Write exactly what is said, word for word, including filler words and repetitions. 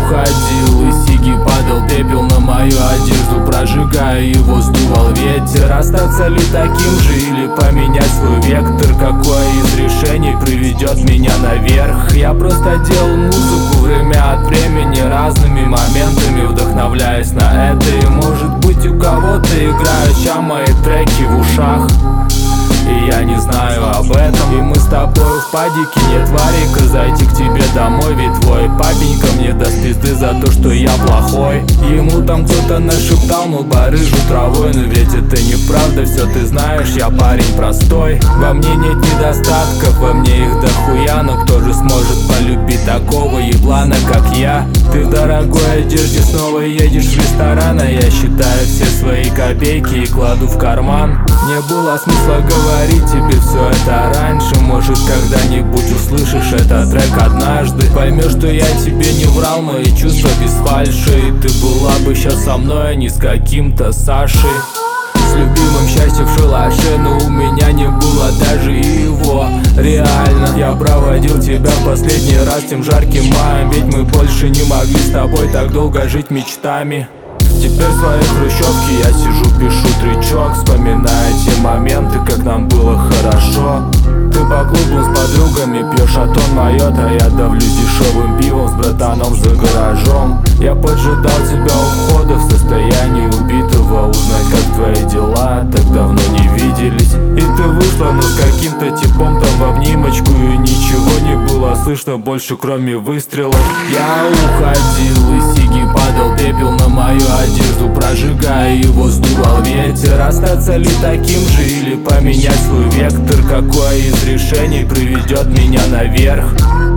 уходил, и сиги падал пепел на мою одежду, прожигая его сдувал ветер. Остаться ли таким же или поменять свой вектор? Какое из решений приведет меня наверх? Я просто делал музыку время от времени, разными моментами вдохновляясь на это. И может быть у кого-то играют ща мои треки в ушах, и я не знаю об этом. И мы с тобой в падике, нет варика, зайти к тебе домой, ведь твой папенька мне даст пизды за то, что я плохой. Ему там кто-то нашептал, мол, барыжу травой, но ведь это неправда, все ты знаешь, я парень простой. Во мне нет недостатков, во мне их дохуя, но кто же сможет полюбить такого еблана, как я? Ты в дорогой одежде снова едешь в ресторан, а я считаю все свои копейки и кладу в карман. Не было смысла говорить тебе все это раньше, может когда-нибудь услышишь этот трек однажды. Поймешь, что я тебе не врал, мои чувства без фальши, и ты была бы сейчас со мной, а не с каким-то Сашей. С любимым счастьем в шалаше, но у меня не было даже его. Реально, я проводил тебя в последний раз тем жарким маем, ведь мы больше не могли с тобой так долго жить мечтами. Теперь в своей хрущевке я сижу, пишу тречок, вспоминая те моменты, как нам было хорошо. Ты по клубу с подругами пьешь, а тон моет, а я давлюсь дешевым пивом с братаном за гаражом. Я поджидал тебя у входа в состоянии убитого, узнать, как твои дела, так давно не виделись. И ты вышла, но с каким-то типом там в обнимочку, и ничего не было слышно больше, кроме выстрелов. Я уходил, и сиги падал пепел на мою одежду, прожигая его сдувал ветер. Остаться ли таким же или поменять свой вектор? Какое из решений приведет меня наверх?